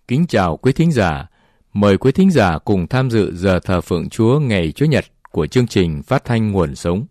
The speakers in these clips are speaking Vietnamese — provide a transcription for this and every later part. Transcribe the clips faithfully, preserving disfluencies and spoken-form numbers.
Kính chào quý thính giả. Mời quý thính giả cùng tham dự giờ thờ phượng Chúa ngày Chủ nhật của chương trình phát thanh Nguồn Sống.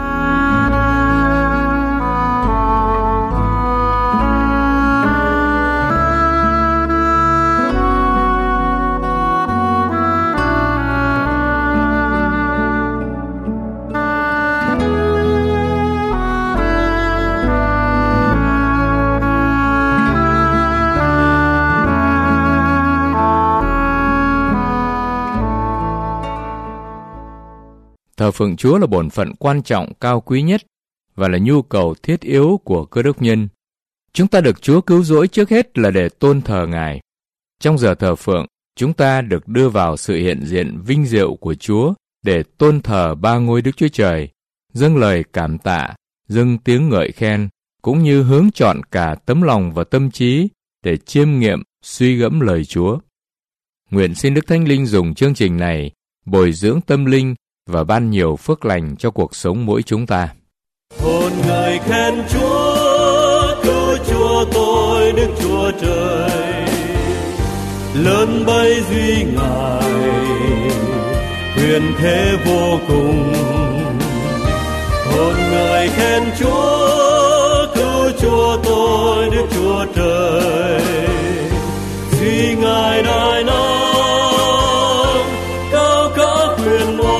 Thờ phượng Chúa là bổn phận quan trọng cao quý nhất và là nhu cầu thiết yếu của cơ đốc nhân. Chúng ta được Chúa cứu rỗi trước hết là để tôn thờ Ngài. Trong giờ thờ phượng, chúng ta được đưa vào sự hiện diện vinh diệu của Chúa để tôn thờ ba ngôi Đức Chúa Trời, dâng lời cảm tạ, dâng tiếng ngợi khen, cũng như hướng chọn cả tấm lòng và tâm trí để chiêm nghiệm, suy gẫm lời Chúa. Nguyện xin Đức Thánh Linh dùng chương trình này bồi dưỡng tâm linh và ban nhiều phước lành cho cuộc sống mỗi chúng ta. Hồn ngợi khen Chúa, cứu Chúa tôi Đức Chúa Trời, lớn bấy duy Ngài, huyền thế vô cùng. Hồn ngợi khen Chúa, cứu Chúa tôi Đức Chúa Trời, duy Ngài đại năng, cao cả quyền oai.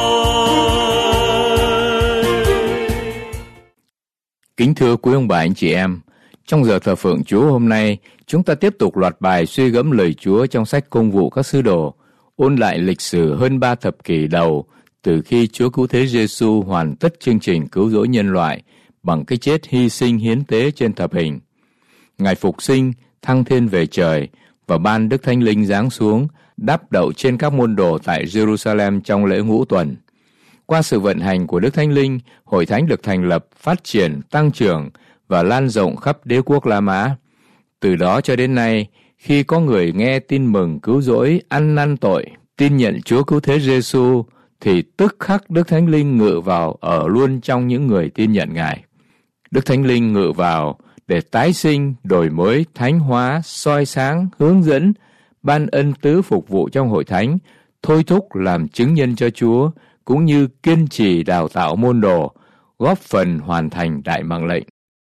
Kính thưa quý ông bà anh chị em, trong giờ thờ phượng Chúa hôm nay, chúng ta tiếp tục loạt bài suy gẫm lời Chúa trong sách Công vụ các sứ đồ, ôn lại lịch sử hơn ba thập kỷ đầu từ khi Chúa Cứu Thế Giêsu hoàn tất chương trình cứu rỗi nhân loại bằng cái chết hy sinh hiến tế trên thập hình. Ngài phục sinh, thăng thiên về trời và ban Đức Thánh Linh giáng xuống, đáp đậu trên các môn đồ tại Jerusalem trong lễ ngũ tuần. Qua sự vận hành của Đức Thánh Linh, Hội Thánh được thành lập, phát triển, tăng trưởng và lan rộng khắp đế quốc La Mã. Từ đó cho đến nay, khi có người nghe tin mừng cứu rỗi, ăn năn tội, tin nhận Chúa Cứu Thế Giêsu, thì tức khắc Đức Thánh Linh ngự vào ở luôn trong những người tin nhận Ngài. Đức Thánh Linh ngự vào để tái sinh, đổi mới, thánh hóa, soi sáng, hướng dẫn, ban ân tứ phục vụ trong Hội Thánh, thôi thúc làm chứng nhân cho Chúa, cũng như kiên trì đào tạo môn đồ, góp phần hoàn thành đại mạng lệnh.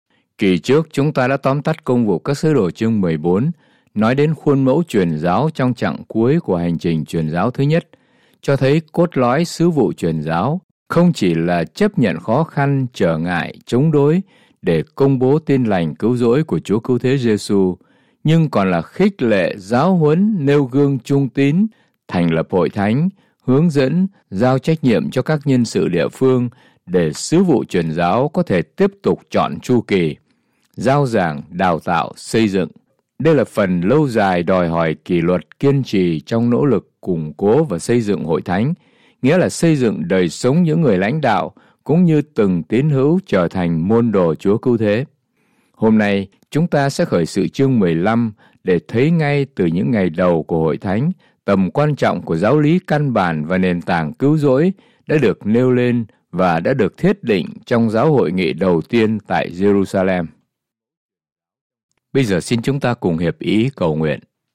Kỳ trước chúng ta đã tóm tắt Công vụ các sứ đồ chương mười bốn, nói đến khuôn mẫu truyền giáo trong chặng cuối của hành trình truyền giáo thứ nhất, cho thấy cốt lõi sứ vụ truyền giáo không chỉ là chấp nhận khó khăn, trở ngại, chống đối để công bố tin lành cứu rỗi của Chúa Cứu Thế Giêsu, nhưng còn là khích lệ, giáo huấn, nêu gương trung tín, thành lập hội thánh, hướng dẫn, giao trách nhiệm cho các nhân sự địa phương để sứ vụ truyền giáo có thể tiếp tục trọn chu kỳ, giao giảng, đào tạo, xây dựng. Đây là phần lâu dài đòi hỏi kỷ luật kiên trì trong nỗ lực củng cố và xây dựng hội thánh, nghĩa là xây dựng đời sống những người lãnh đạo cũng như từng tín hữu trở thành môn đồ Chúa Cứu Thế. Hôm nay, chúng ta sẽ khởi sự chương mười lăm để thấy ngay từ những ngày đầu của hội thánh, tầm quan trọng của giáo lý căn bản và nền tảng cứu rỗi đã được nêu lên và đã được thiết định trong giáo hội nghị đầu tiên tại Jerusalem. Bây giờ xin chúng ta cùng hiệp ý cầu nguyện.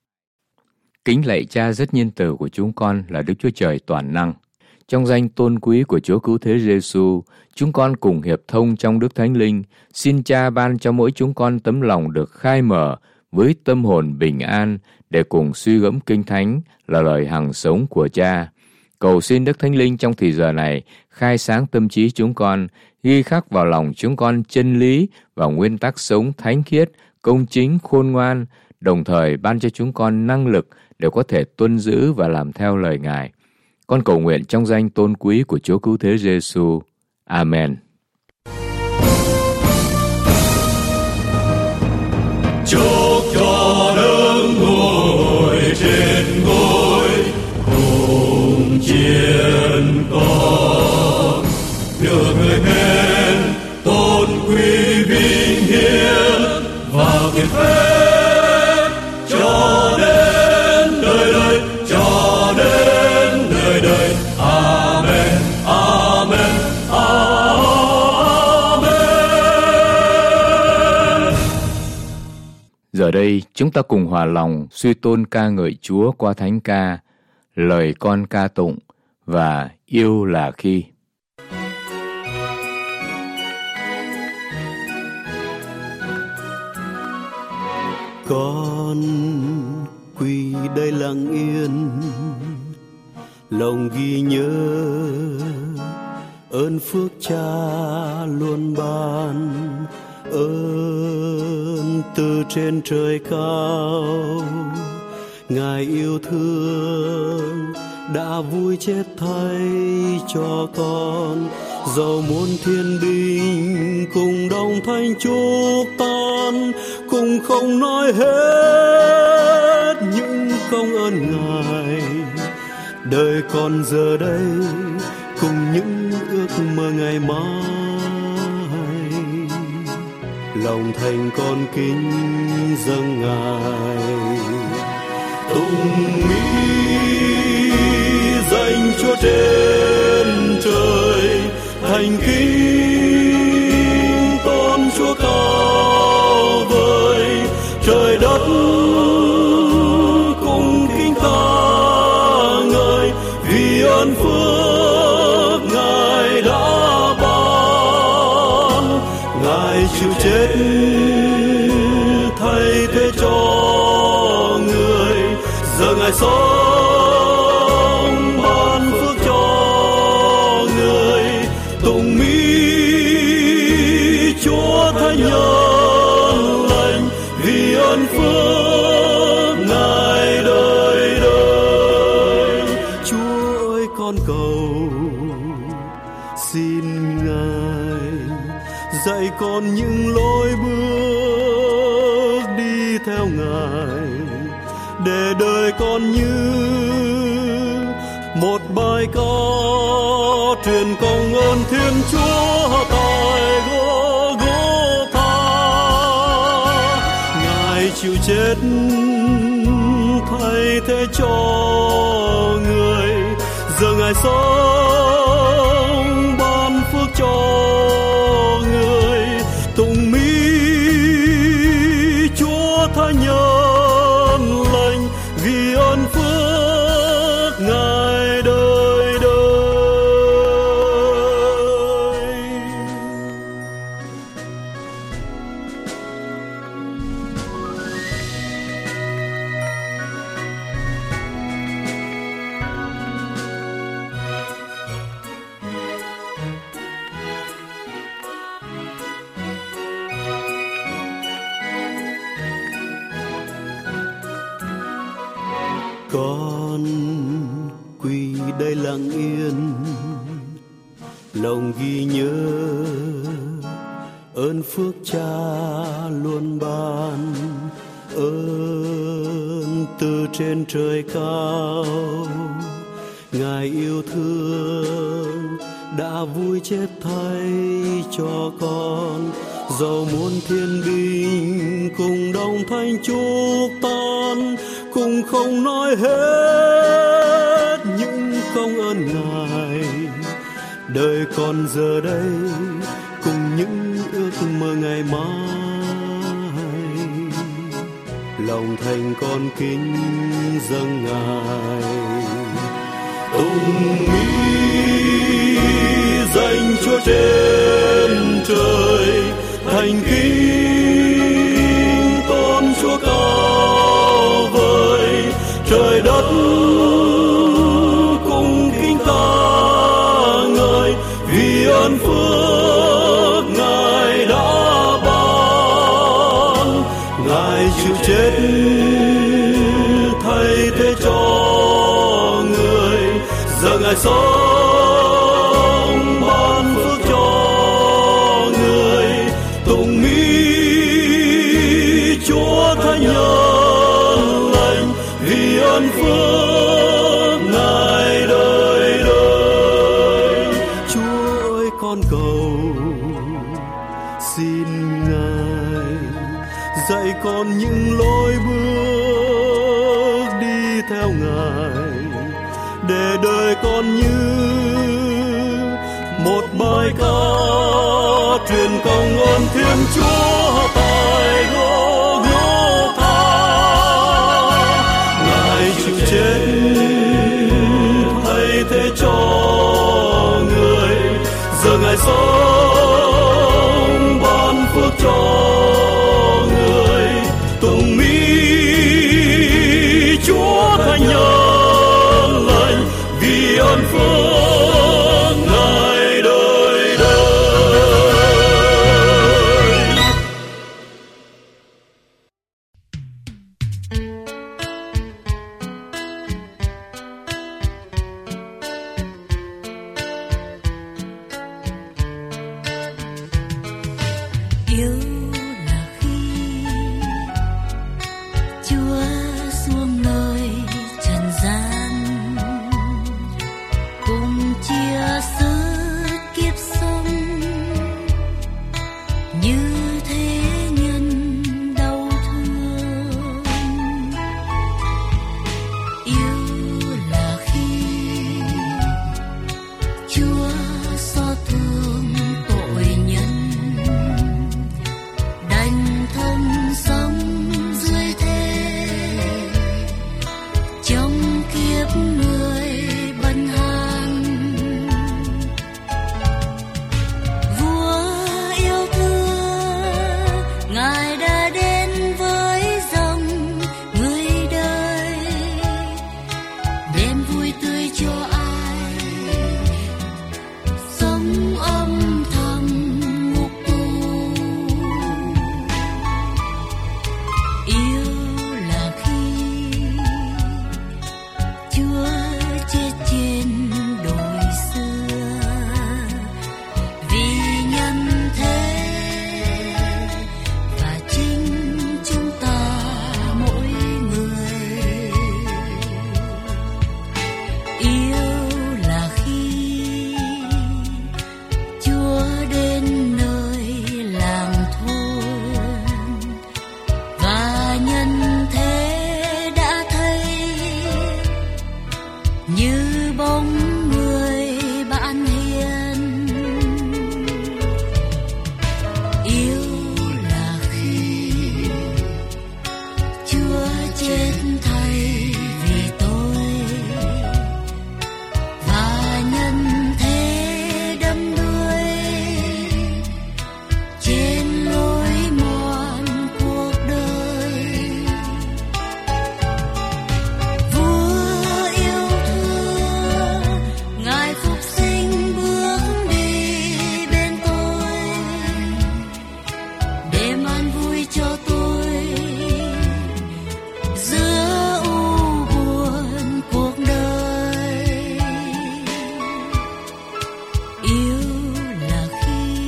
Kính lạy Cha rất nhân từ của chúng con là Đức Chúa Trời toàn năng. Trong danh tôn quý của Chúa Cứu Thế Giêsu, chúng con cùng hiệp thông trong Đức Thánh Linh, xin Cha ban cho mỗi chúng con tấm lòng được khai mở với tâm hồn bình an để cùng suy gẫm Kinh Thánh là lời hằng sống của Cha. Cầu xin Đức Thánh Linh trong thời giờ này khai sáng tâm trí chúng con, ghi khắc vào lòng chúng con chân lý và nguyên tắc sống thánh khiết, công chính, khôn ngoan, đồng thời ban cho chúng con năng lực để có thể tuân giữ và làm theo lời Ngài. Con cầu nguyện trong danh tôn quý của Chúa Cứu Thế Giêsu. Amen. Chúc cho Đấng ngồi trên ngôi cùng chiến con, được người khen tôn quý vinh hiển và kiệt phép cho đến đời đời, cho đến đời đời. Amen, amen, amen. Giờ đây, chúng ta cùng hòa lòng suy tôn ca ngợi Chúa qua thánh ca, lời con ca tụng và yêu là khi. Con quỳ đây lặng yên, lòng ghi nhớ ơn phước Cha luôn ban, ơn từ trên trời cao. Ngài yêu thương đã vui chết thay cho con, dầu muôn thiên binh cùng đồng thanh chúc tan, cùng không nói hết những công ơn Ngài. Đời con giờ đây cùng những ước mơ ngày mai, lòng thành con kính dâng Ngài. Tùng mỹ danh Chúa trên trời, thành kính tôn Chúa cao vời. Trời đất cùng kính ca ngợi, vì ơn phước Ngài đã ban. Ngài chịu chết thay thế cho người, giờ Ngài sống ban phước cho người. Tùng mỹ Chúa Thánh nhân lành, vì ơn phước Ngài đời đời. Chúa ơi, con cầu xin Ngài dạy con những lối bước đi theo Ngài, để đời con như một bài ca truyền công ơn Thiên Chúa tại Gô-gô-tha. Ngài chịu chết thay thế cho người, giờ Ngài sống ban phước cho người. Tùng mỹ Chúa Thánh nhân lành, vì ơn phước Ngài đời đời. Con quỳ đây lặng yên, lòng ghi nhớ ơn phước Cha luôn ban, ơn từ trên trời cao. Ngài yêu thương đã vui chết thay cho con, dầu muôn thiên binh cùng đồng thanh chúc tan, cùng không nói hết những công ơn Ngài. Đời con giờ đây cùng những ước mơ ngày mai, lòng thành con kính dâng Ngài. Tùng mỹ danh Chúa trên trời, thành kính tôn Chúa cao vời. Trời đất cùng kính ca ngợi, vì ơn phước Ngài đã ban. Ngài chịu chết thay thế cho người, giờ Ngài sống ban phước cho người. Tùng mỹ Chúa Thánh nhân lành, vì ơn phước Ngài đời đời. Chúa ơi, con cầu xin Ngài dạy con những lối bước đi theo Ngài, để đời con như một bài ca truyền công ơn Thiên Chúa tại Gô-gô-tha. thế cho người, giờ Ngài sống ban phước cho người. Tụng mỹ Chúa Thánh nhân lành, vì ơn phước Ngài đời đời. Yêu là khi Chúa xuống nơi trần gian, cùng chia sớt kiếp sống, như thế nhân đau thương. Yêu là khi Chúa xót thương tội nhân, đành thân sống dưới thế, trong kiếp người bần hàn. Vua yêu thương, Ngài đã đến với dòng người đời, đem vui tươi cho ai sống âm thầm ngục tù. Yêu là khi Chúa chết trên đồi xưa, vì nhân thế và chính chúng ta mỗi người. Yêu là khi Chúa đến nơi làng thôn, và nhân thế đã thấy như bóng người bạn hiền. Yêu là khi Chúa chết thay vì tôi, và nhân thế đắm đuối trên lối mòn cuộc đời. Vua yêu thương, Ngài phục sinh bước đi bên tôi, để mang vui cho tôi giữa u buồn cuộc đời. Yêu là khi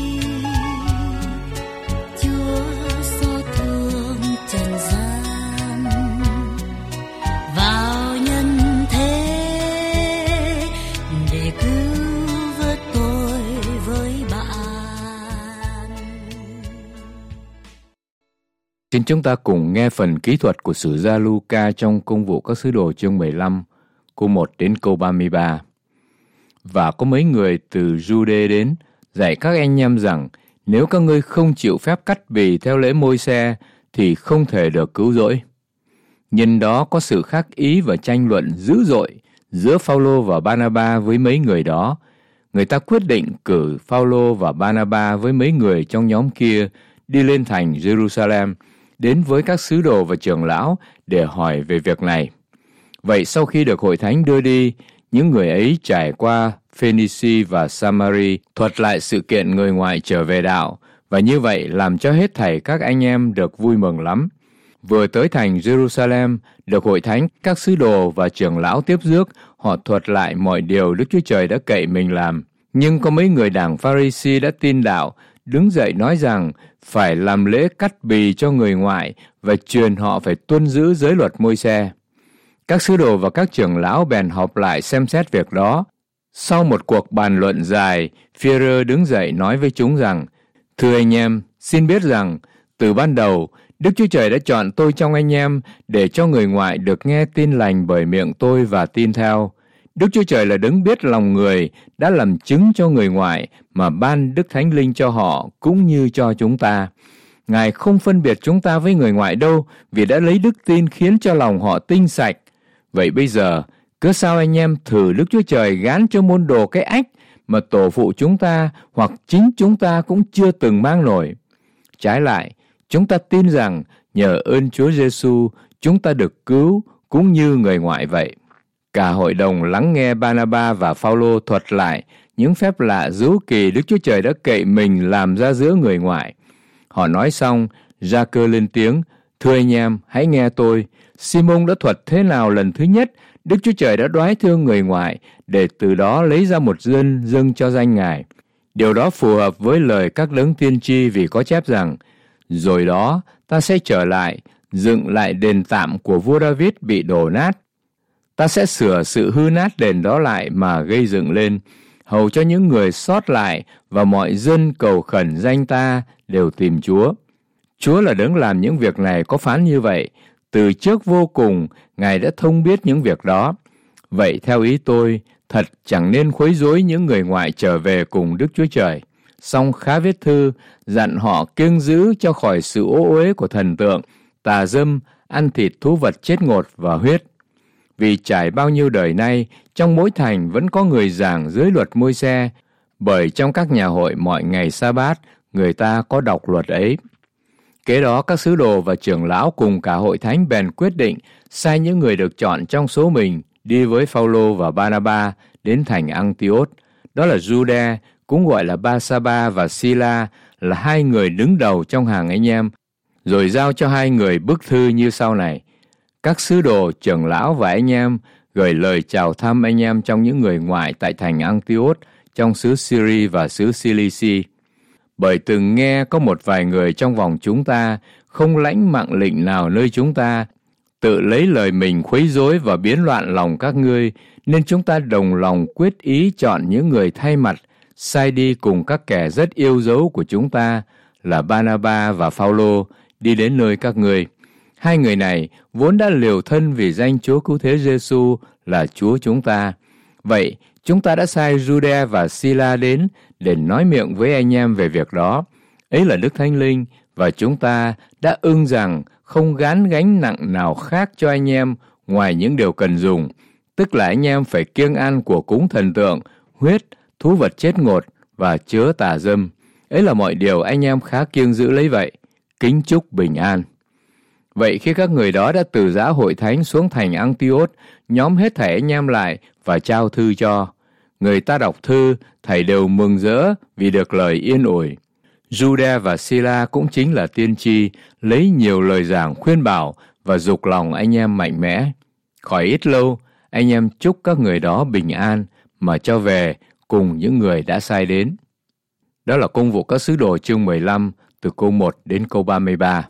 Chúa xót thương trần gian, vào nhân thế để cứu vớt tôi với bạn. Xin chúng ta cùng nghe phần kỹ thuật của sử gia Luca trong Công vụ các sứ đồ chương mười lăm, câu một đến câu ba mươi ba. Và có mấy người từ Giu-đê đến, dạy các anh em rằng, nếu các ngươi không chịu phép cắt bì theo lễ Môi-se, thì không thể được cứu rỗi. Nhân đó có sự khác ý và tranh luận dữ dội giữa Phao-lô và Ba-na-ba với mấy người đó. Người ta quyết định cử Phao-lô và Ba-na-ba với mấy người trong nhóm kia đi lên thành Jerusalem, đến với các sứ đồ và trưởng lão để hỏi về việc này. Vậy sau khi được hội thánh đưa đi, những người ấy trải qua Phoenicia và Samari, thuật lại sự kiện người ngoại trở về đạo, và như vậy làm cho hết thảy các anh em được vui mừng lắm. Vừa tới thành Jerusalem, được hội thánh, các sứ đồ và trưởng lão tiếp rước, họ thuật lại mọi điều Đức Chúa Trời đã cậy mình làm. Nhưng có mấy người đảng Pha-ri-si đã tin đạo, đứng dậy nói rằng phải làm lễ cắt bì cho người ngoại và truyền họ phải tuân giữ giới luật Môi-se. Các sứ đồ và các trưởng lão bèn họp lại xem xét việc đó. Sau một cuộc bàn luận dài, Phi-e-rơ đứng dậy nói với chúng rằng, thưa anh em, xin biết rằng từ ban đầu Đức Chúa Trời đã chọn tôi trong anh em để cho người ngoại được nghe tin lành bởi miệng tôi và tin theo. Đức Chúa Trời là đấng biết lòng người, đã làm chứng cho người ngoại mà ban Đức Thánh Linh cho họ cũng như cho chúng ta. Ngài không phân biệt chúng ta với người ngoại đâu, vì đã lấy đức tin khiến cho lòng họ tinh sạch. Vậy bây giờ, Cớ sao anh em thử Đức Chúa Trời gán cho môn đồ cái ách mà tổ phụ chúng ta hoặc chính chúng ta cũng chưa từng mang nổi? Trái lại, chúng ta tin rằng nhờ ơn Chúa Giêsu chúng ta được cứu cũng như người ngoại vậy. Cả hội đồng lắng nghe Ba-na-ba và Phao-lô thuật lại những phép lạ dấu kỳ Đức Chúa Trời đã cậy mình làm ra giữa người ngoại. Họ nói xong, Gia-cơ lên tiếng: Thưa anh em, hãy nghe tôi. Si-môn đã thuật thế nào lần thứ nhất Đức Chúa Trời đã đoái thương người ngoại để từ đó lấy ra một dân dâng cho danh Ngài. Điều đó phù hợp với lời các đấng tiên tri, vì có chép rằng: Rồi đó ta sẽ trở lại, dựng lại đền tạm của vua David bị đổ nát. Ta sẽ sửa sự hư nát đền đó lại mà gây dựng lên, hầu cho những người sót lại và mọi dân cầu khẩn danh ta đều tìm Chúa. Chúa là đấng làm những việc này có phán như vậy. Từ trước vô cùng, Ngài đã thông biết những việc đó. Vậy theo ý tôi, thật chẳng nên khuấy rối những người ngoại trở về cùng Đức Chúa Trời. Song khá viết thư, dặn họ kiêng giữ cho khỏi sự ô uế của thần tượng, tà dâm, ăn thịt thú vật chết ngột và huyết. Vì trải bao nhiêu đời nay, trong mỗi thành vẫn có người giảng dưới luật Môi-se, bởi trong các nhà hội mọi ngày sa-bát, người ta có đọc luật ấy. Kế đó các sứ đồ và trưởng lão cùng cả hội thánh bèn quyết định sai những người được chọn trong số mình đi với Phao-lô và Ba-na-ba đến thành Ăng-ti-ốt. Đó là Giu-đe, cũng gọi là Ba-sa-ba và Si-la, là hai người đứng đầu trong hàng anh em, rồi giao cho hai người bức thư như sau này: Các sứ đồ, trưởng lão và anh em gửi lời chào thăm anh em trong những người ngoại tại thành Ăng-ti-ốt, trong xứ Syri và xứ Cilici. Bởi từng nghe có một vài người trong vòng chúng ta không lãnh mạng lệnh nào nơi chúng ta, tự lấy lời mình khuấy rối và biến loạn lòng các ngươi, nên chúng ta đồng lòng quyết ý chọn những người thay mặt, sai đi cùng các kẻ rất yêu dấu của chúng ta, là Ba-na-ba và Phao-lô, đi đến nơi các ngươi. Hai người này vốn đã liều thân vì danh Chúa Cứu Thế Giêsu là Chúa chúng ta. Vậy, chúng ta đã sai Giu-đe và Si-la đến để nói miệng với anh em về việc đó. Ấy là Đức Thánh Linh, và chúng ta đã ưng rằng không gán gánh nặng nào khác cho anh em ngoài những điều cần dùng, tức là anh em phải kiêng ăn của cúng thần tượng, huyết, thú vật chết ngột và chớ tà dâm. Ấy là mọi điều anh em khá kiêng giữ lấy vậy. Kính chúc bình an. Vậy khi các người đó đã từ giã hội thánh xuống thành Ăng-ti-ốt, nhóm hết thảy anh em lại và trao thư cho. Người ta đọc thư, thầy đều mừng rỡ vì được lời yên ủi. Giu-đe và Si-la cũng chính là tiên tri, lấy nhiều lời giảng khuyên bảo và giục lòng anh em mạnh mẽ. Khỏi ít lâu, anh em chúc các người đó bình an mà cho về cùng những người đã sai đến. Đó là Công vụ các sứ đồ chương mười lăm, từ câu một đến câu ba mươi ba.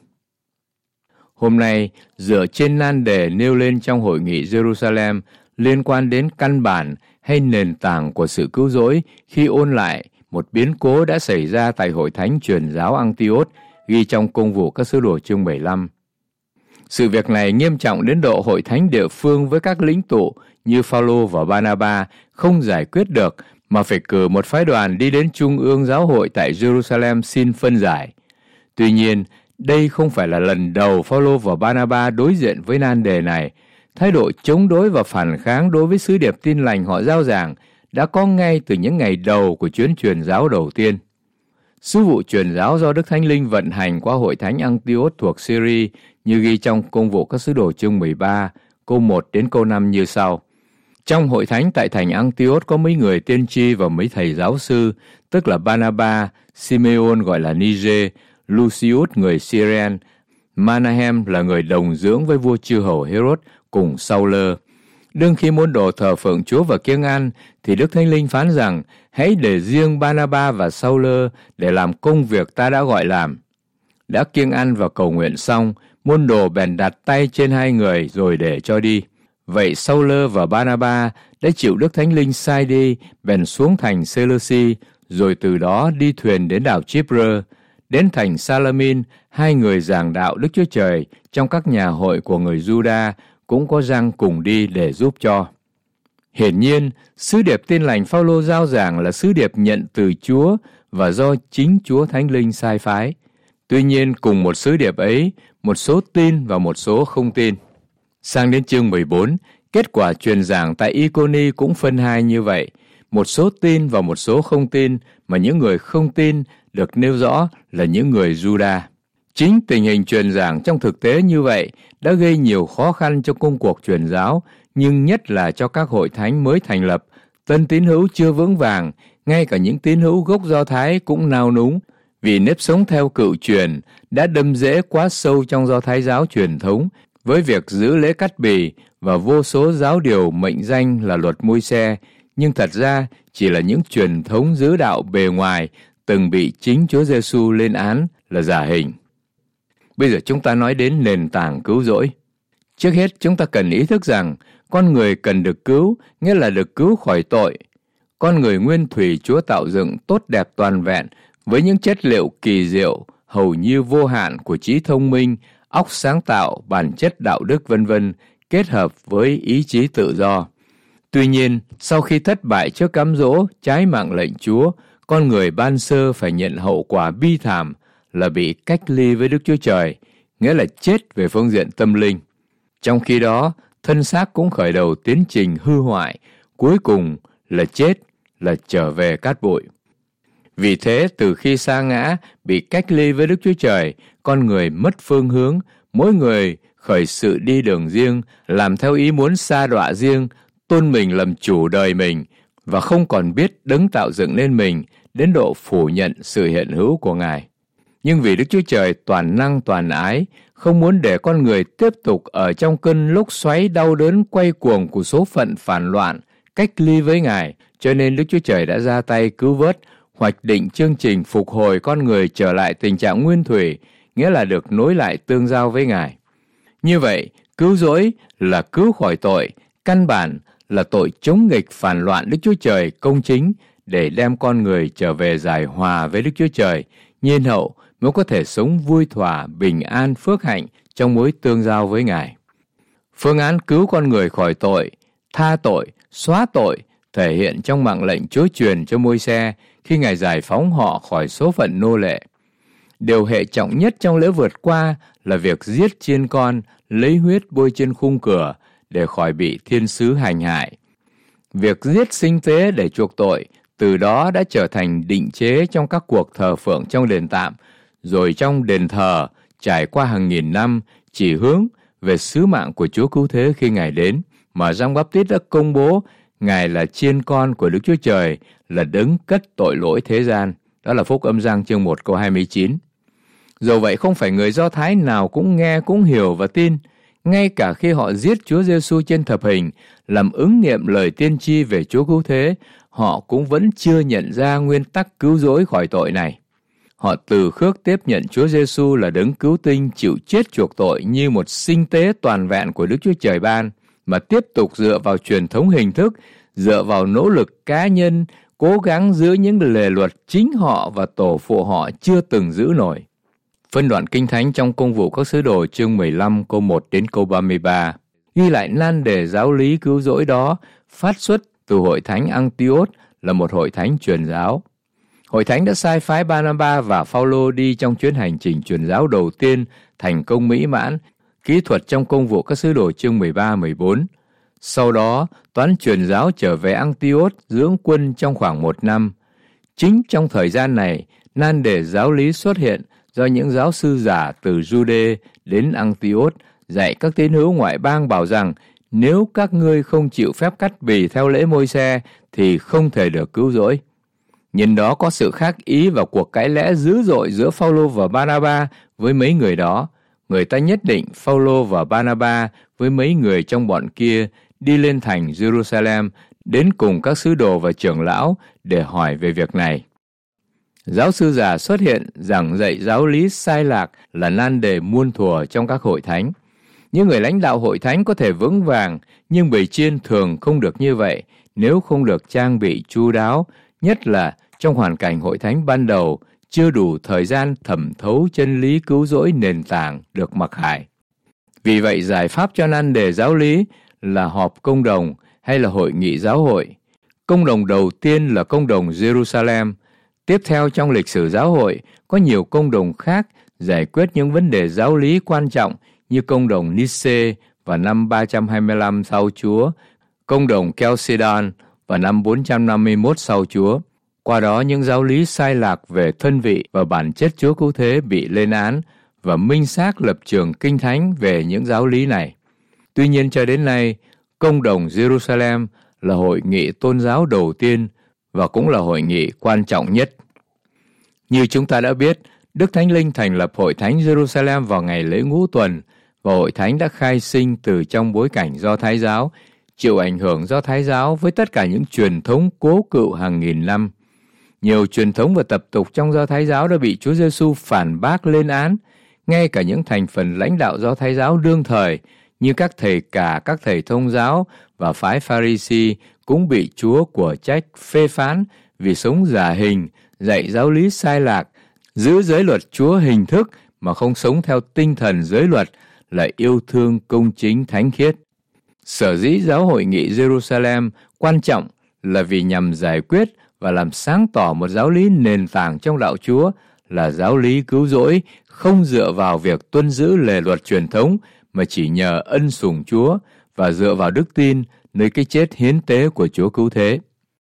Hôm nay, dựa trên nan đề nêu lên trong hội nghị Jerusalem liên quan đến căn bản hay nền tảng của sự cứu rỗi khi ôn lại một biến cố đã xảy ra tại hội thánh truyền giáo Ăng-ti-ốt, ghi trong Công vụ các sứ đồ chương mười lăm. Sự việc này nghiêm trọng đến độ hội thánh địa phương với các lĩnh tụ như Phao-lô và Ba-na-ba không giải quyết được, mà phải cử một phái đoàn đi đến Trung ương giáo hội tại Jerusalem xin phân giải. Tuy nhiên, đây không phải là lần đầu Phao-lô và Ba-na-ba đối diện với nan đề này. Thái độ chống đối và phản kháng đối với sứ điệp tin lành họ rao giảng đã có ngay từ những ngày đầu của chuyến truyền giáo đầu tiên. Sứ vụ truyền giáo do Đức Thánh Linh vận hành qua hội thánh Ăng-ti-ốt thuộc Syria như ghi trong Công vụ các sứ đồ chương mười ba, câu một đến câu năm như sau. Trong hội thánh tại thành Ăng-ti-ốt có mấy người tiên tri và mấy thầy giáo sư, tức là Ba-na-ba, Simeon gọi là Niger, Lucius người Syren, Manahem là người đồng dưỡng với vua chư hầu Herod cùng Sau-lơ. Đương khi môn đồ thờ phượng Chúa và kiêng ăn, thì Đức Thánh Linh phán rằng hãy để riêng Ba-na-ba và Sau-lơ để làm công việc ta đã gọi làm. Đã kiêng ăn và cầu nguyện xong, môn đồ bèn đặt tay trên hai người rồi để cho đi. Vậy Sau-lơ và Ba-na-ba đã chịu Đức Thánh Linh sai đi, bèn xuống thành Sê-lơ-si, rồi từ đó đi thuyền đến đảo Chip-rơ. Đến thành Sa-la-min, hai người giảng đạo Đức Chúa Trời trong các nhà hội của người Giu-đa cũng có Giăng cùng đi để giúp cho. Hiển nhiên, sứ điệp tin lành Phao-lô rao giảng là sứ điệp nhận từ Chúa và do chính Chúa Thánh Linh sai phái. Tuy nhiên, cùng một sứ điệp ấy, một số tin và một số không tin. Sang đến chương mười bốn, Kết quả truyền giảng tại Iconi cũng phân hai như vậy, một số tin và một số không tin, mà những người không tin được nêu rõ là những người Juda. Chính tình hình truyền giảng trong thực tế như vậy đã gây nhiều khó khăn cho công cuộc truyền giáo, nhưng nhất là cho các hội thánh mới thành lập. Tân tín hữu chưa vững vàng, ngay cả những tín hữu gốc Do Thái cũng nao núng, vì nếp sống theo cựu truyền đã đâm rễ quá sâu trong Do Thái giáo truyền thống, với việc giữ lễ cắt bì và vô số giáo điều mệnh danh là luật Môi-se, nhưng thật ra chỉ là những truyền thống giữ đạo bề ngoài từng bị chính Chúa Giêsu lên án là giả hình. Bây giờ chúng ta nói đến nền tảng cứu rỗi. Trước hết chúng ta cần ý thức rằng con người cần được cứu, nghĩa là được cứu khỏi tội. Con người nguyên thủy Chúa tạo dựng tốt đẹp toàn vẹn với những chất liệu kỳ diệu, hầu như vô hạn của trí thông minh, óc sáng tạo, bản chất đạo đức vân vân, kết hợp với ý chí tự do. Tuy nhiên, sau khi thất bại trước cám dỗ, trái mạng lệnh Chúa, con người ban sơ phải nhận hậu quả bi thảm là bị cách ly với Đức Chúa Trời, nghĩa là chết về phương diện tâm linh. Trong khi đó, thân xác cũng khởi đầu tiến trình hư hoại, cuối cùng là chết, là trở về cát bụi. Vì thế, từ khi sa ngã, bị cách ly với Đức Chúa Trời, con người mất phương hướng, mỗi người khởi sự đi đường riêng, làm theo ý muốn sa đọa riêng, tôn mình làm chủ đời mình, và không còn biết Đấng tạo dựng nên mình, đến độ phủ nhận sự hiện hữu của Ngài. Nhưng vì Đức Chúa Trời toàn năng toàn ái, không muốn để con người tiếp tục ở trong cơn lốc xoáy đau đớn quay cuồng của số phận phản loạn, cách ly với Ngài, cho nên Đức Chúa Trời đã ra tay cứu vớt, hoạch định chương trình phục hồi con người trở lại tình trạng nguyên thủy, nghĩa là được nối lại tương giao với Ngài. Như vậy, cứu rỗi là cứu khỏi tội, căn bản là tội chống nghịch phản loạn Đức Chúa Trời công chính để đem con người trở về giải hòa với Đức Chúa Trời, nhiên hậu mới có thể sống vui thỏa, bình an, phước hạnh trong mối tương giao với Ngài. Phương án cứu con người khỏi tội, tha tội, xóa tội thể hiện trong mạng lệnh Chúa truyền cho Môi-se khi Ngài giải phóng họ khỏi số phận nô lệ. Điều hệ trọng nhất trong lễ vượt qua là việc giết chiên con, lấy huyết bôi trên khung cửa để khỏi bị thiên sứ hành hại. Việc giết sinh tế để chuộc tội từ đó đã trở thành định chế trong các cuộc thờ phượng trong đền tạm, rồi trong đền thờ trải qua hàng nghìn năm, chỉ hướng về sứ mạng của Chúa Cứu Thế khi Ngài đến, mà Giăng Báp-tít đã công bố Ngài là chiên con của Đức Chúa Trời, là đấng cất tội lỗi thế gian. Đó là Phúc Âm Giăng chương một câu hai mươi chín. Dù vậy không phải người Do Thái nào cũng nghe, cũng hiểu và tin. Ngay cả khi họ giết Chúa Giêsu trên thập hình, làm ứng nghiệm lời tiên tri về Chúa Cứu Thế, họ cũng vẫn chưa nhận ra nguyên tắc cứu rỗi khỏi tội này. Họ từ khước tiếp nhận Chúa Giêsu là đấng cứu tinh chịu chết chuộc tội như một sinh tế toàn vẹn của Đức Chúa Trời ban, mà tiếp tục dựa vào truyền thống hình thức, dựa vào nỗ lực cá nhân, cố gắng giữ những lề luật chính họ và tổ phụ họ chưa từng giữ nổi. Phân đoạn Kinh Thánh trong Công vụ các sứ đồ chương mười lăm câu một đến câu ba mươi ba ghi lại nan đề giáo lý cứu rỗi đó phát xuất từ hội thánh Antioch, là một hội thánh truyền giáo. Hội thánh đã sai phái Ba-na-ba và Phao-lô đi trong chuyến hành trình truyền giáo đầu tiên thành công mỹ mãn, kỹ thuật trong Công vụ các sứ đồ chương mười ba mười bốn. Sau đó, toán truyền giáo trở về Antioch dưỡng quân trong khoảng một năm. Chính trong thời gian này, nan đề giáo lý xuất hiện do những giáo sư giả từ Jude đến Antioch dạy các tín hữu ngoại bang bảo rằng nếu các ngươi không chịu phép cắt bì theo lễ Môi-se thì không thể được cứu rỗi. Nhìn đó có sự khác ý và cuộc cãi lẽ dữ dội giữa Phao-lô và Ba-na-ba với mấy người đó. Người ta nhất định Phao-lô và Ba-na-ba với mấy người trong bọn kia đi lên thành Jerusalem đến cùng các sứ đồ và trưởng lão để hỏi về việc này. Giáo sư già xuất hiện giảng dạy giáo lý sai lạc là nan đề muôn thuở trong các hội thánh. Những người lãnh đạo hội thánh có thể vững vàng, nhưng bầy chiên thường không được như vậy nếu không được trang bị chu đáo, nhất là trong hoàn cảnh hội thánh ban đầu chưa đủ thời gian thẩm thấu chân lý cứu rỗi nền tảng được mặc khải. Vì vậy giải pháp cho nan đề giáo lý là họp công đồng hay là hội nghị giáo hội. Công đồng đầu tiên là công đồng Jerusalem. Tiếp theo trong lịch sử giáo hội có nhiều công đồng khác giải quyết những vấn đề giáo lý quan trọng như công đồng Nice vào năm ba trăm hai mươi lăm sau Chúa, công đồng Chalcedon vào năm bốn trăm năm mươi mốt sau Chúa. Qua đó, những giáo lý sai lạc về thân vị và bản chất Chúa Cứu Thế bị lên án và minh xác lập trường kinh thánh về những giáo lý này. Tuy nhiên, cho đến nay, công đồng Jerusalem là hội nghị tôn giáo đầu tiên và cũng là hội nghị quan trọng nhất. Như chúng ta đã biết, Đức Thánh Linh thành lập Hội Thánh Jerusalem vào ngày lễ Ngũ Tuần, và Hội Thánh đã khai sinh từ trong bối cảnh Do Thái giáo, chịu ảnh hưởng Do Thái giáo với tất cả những truyền thống cố cựu hàng nghìn năm. Nhiều truyền thống và tập tục trong Do Thái giáo đã bị Chúa Giêsu phản bác lên án, ngay cả những thành phần lãnh đạo Do Thái giáo đương thời như các thầy cả, các thầy thông giáo và phái Pha-ri-si cũng bị Chúa của trách phê phán vì sống giả hình, dạy giáo lý sai lạc, giữ giới luật Chúa hình thức mà không sống theo tinh thần giới luật là yêu thương công chính thánh khiết. Sở dĩ giáo hội nghị Jerusalem quan trọng là vì nhằm giải quyết và làm sáng tỏ một giáo lý nền tảng trong đạo Chúa là giáo lý cứu rỗi không dựa vào việc tuân giữ lề luật truyền thống mà chỉ nhờ ân sủng Chúa và dựa vào đức tin nơi cái chết hiến tế của Chúa Cứu Thế.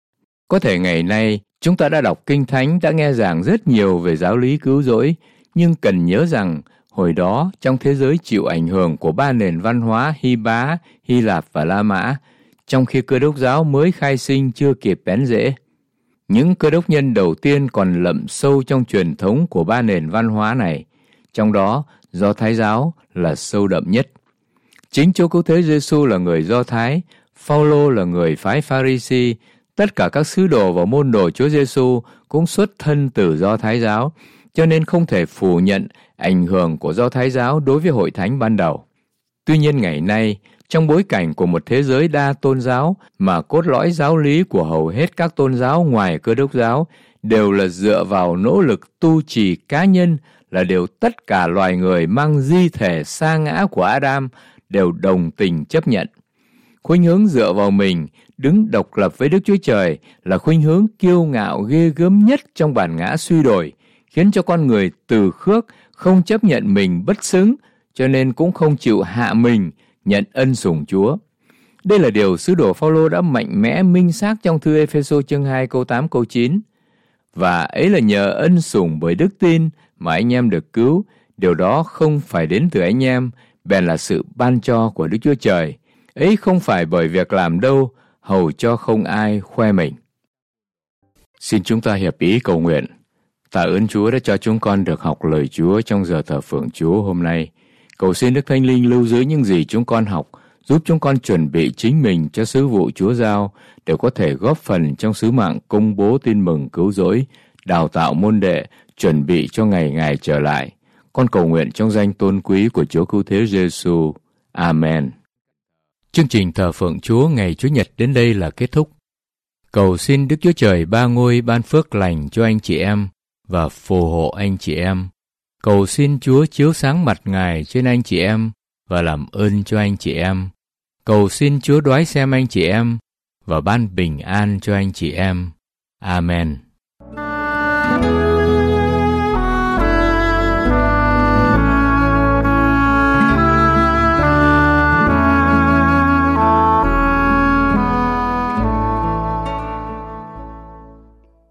Có thể ngày nay chúng ta đã đọc Kinh Thánh, đã nghe giảng rất nhiều về giáo lý cứu rỗi, nhưng cần nhớ rằng hồi đó trong thế giới chịu ảnh hưởng của ba nền văn hóa Hy Bá, Hy Lạp và La Mã, trong khi Cơ Đốc giáo mới khai sinh chưa kịp bén rễ. Những Cơ Đốc nhân đầu tiên còn lậm sâu trong truyền thống của ba nền văn hóa này, trong đó Do Thái giáo là sâu đậm nhất. Chính Chúa Cứu Thế Giêsu là người Do Thái, Phao-lô là người phái Pha-ri-si, tất cả các sứ đồ và môn đồ Chúa Giêsu cũng xuất thân từ Do Thái giáo, cho nên không thể phủ nhận ảnh hưởng của Do Thái giáo đối với hội thánh ban đầu. Tuy nhiên ngày nay, trong bối cảnh của một thế giới đa tôn giáo mà cốt lõi giáo lý của hầu hết các tôn giáo ngoài Cơ Đốc giáo đều là dựa vào nỗ lực tu trì cá nhân, là điều tất cả loài người mang di thể sa ngã của Adam đều đồng tình chấp nhận. Khuynh hướng dựa vào mình, đứng độc lập với Đức Chúa Trời là khuynh hướng kiêu ngạo ghê gớm nhất trong bản ngã suy đồi, khiến cho con người từ khước, không chấp nhận mình bất xứng, cho nên cũng không chịu hạ mình, nhận ân sủng Chúa. Đây là điều sứ đồ Phao-lô đã mạnh mẽ minh xác trong thư Ê-phê-sô chương hai câu tám câu chín. Và ấy là nhờ ân sủng bởi đức tin mà anh em được cứu, điều đó không phải đến từ anh em, bèn là sự ban cho của Đức Chúa Trời. Ấy không phải bởi việc làm đâu, hầu cho không ai khoe mình. Xin chúng ta hiệp ý cầu nguyện. Tạ ơn Chúa đã cho chúng con được học lời Chúa trong giờ thờ phượng Chúa hôm nay. Cầu xin Đức Thánh Linh lưu giữ những gì chúng con học, giúp chúng con chuẩn bị chính mình cho sứ vụ Chúa giao, để có thể góp phần trong sứ mạng công bố tin mừng cứu rỗi, đào tạo môn đệ, chuẩn bị cho ngày Ngài trở lại. Con cầu nguyện trong danh tôn quý của Chúa Cứu Thế Giêsu. Amen. Chương trình thờ phượng Chúa ngày Chủ nhật đến đây là kết thúc. Cầu xin Đức Chúa Trời ba ngôi ban phước lành cho anh chị em và phù hộ anh chị em. Cầu xin Chúa chiếu sáng mặt Ngài trên anh chị em và làm ơn cho anh chị em. Cầu xin Chúa đoái xem anh chị em và ban bình an cho anh chị em. Amen.